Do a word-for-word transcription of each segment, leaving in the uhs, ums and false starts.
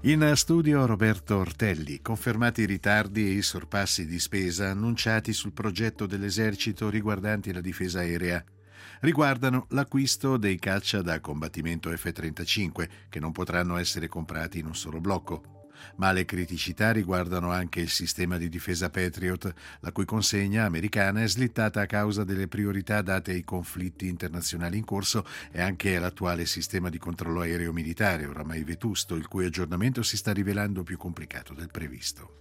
In studio Roberto Ortelli. Confermati i ritardi e i sorpassi di spesa annunciati sul progetto dell'esercito riguardanti la difesa aerea. Riguardano l'acquisto dei caccia da combattimento F trentacinque, che non potranno essere comprati in un solo blocco. Ma le criticità riguardano anche il sistema di difesa Patriot, la cui consegna americana è slittata a causa delle priorità date ai conflitti internazionali in corso e anche all'attuale sistema di controllo aereo militare, oramai vetusto, il cui aggiornamento si sta rivelando più complicato del previsto.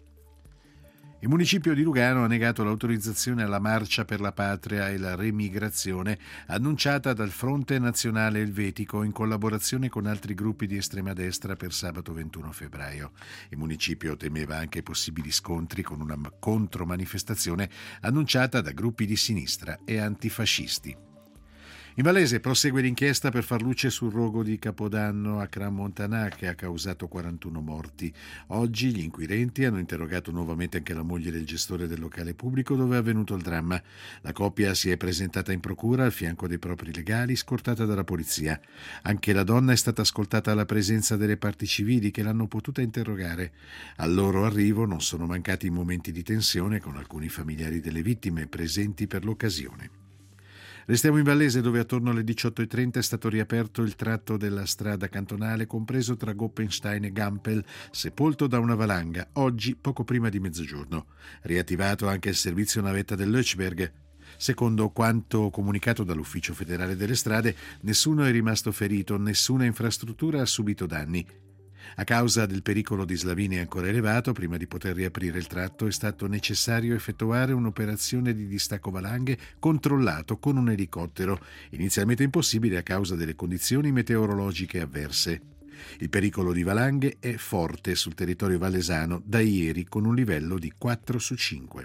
Il municipio di Lugano ha negato l'autorizzazione alla Marcia per la Patria e la Remigrazione annunciata dal Fronte Nazionale Elvetico in collaborazione con altri gruppi di estrema destra per sabato ventuno febbraio. Il municipio temeva anche possibili scontri con una contromanifestazione annunciata da gruppi di sinistra e antifascisti. In Vallese prosegue l'inchiesta per far luce sul rogo di Capodanno a Crans-Montana che ha causato quarantuno morti. Oggi gli inquirenti hanno interrogato nuovamente anche la moglie del gestore del locale pubblico dove è avvenuto il dramma. La coppia si è presentata in procura al fianco dei propri legali, scortata dalla polizia. Anche la donna è stata ascoltata alla presenza delle parti civili che l'hanno potuta interrogare. Al loro arrivo non sono mancati momenti di tensione con alcuni familiari delle vittime presenti per l'occasione. Restiamo in Vallese dove attorno alle diciotto e trenta è stato riaperto il tratto della strada cantonale compreso tra Goppenstein e Gampel, sepolto da una valanga, oggi poco prima di mezzogiorno. Riattivato anche il servizio navetta del Lötschberg. Secondo quanto comunicato dall'Ufficio federale delle strade, nessuno è rimasto ferito, nessuna infrastruttura ha subito danni. A causa del pericolo di slavine ancora elevato, prima di poter riaprire il tratto è stato necessario effettuare un'operazione di distacco valanghe controllato con un elicottero, inizialmente impossibile a causa delle condizioni meteorologiche avverse. Il pericolo di valanghe è forte sul territorio vallesano da ieri con un livello di quattro su cinque.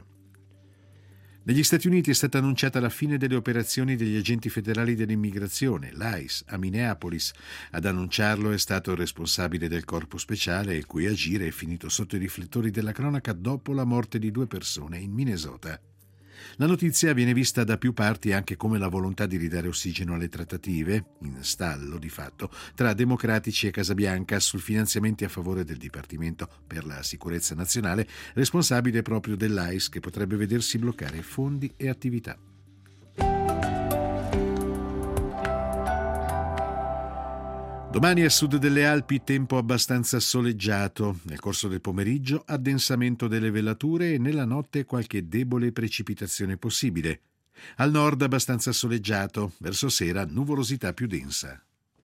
Negli Stati Uniti è stata annunciata la fine delle operazioni degli agenti federali dell'immigrazione, l'I C E, a Minneapolis. Ad annunciarlo è stato il responsabile del corpo speciale, il cui agire è finito sotto i riflettori della cronaca dopo la morte di due persone in Minnesota. La notizia viene vista da più parti anche come la volontà di ridare ossigeno alle trattative, in stallo di fatto, tra democratici e Casabianca sul finanziamenti a favore del Dipartimento per la Sicurezza Nazionale, responsabile proprio dell'I C E che potrebbe vedersi bloccare fondi e attività. Domani a sud delle Alpi tempo abbastanza soleggiato. Nel corso del pomeriggio addensamento delle velature e nella notte qualche debole precipitazione possibile. Al nord abbastanza soleggiato, verso sera nuvolosità più densa.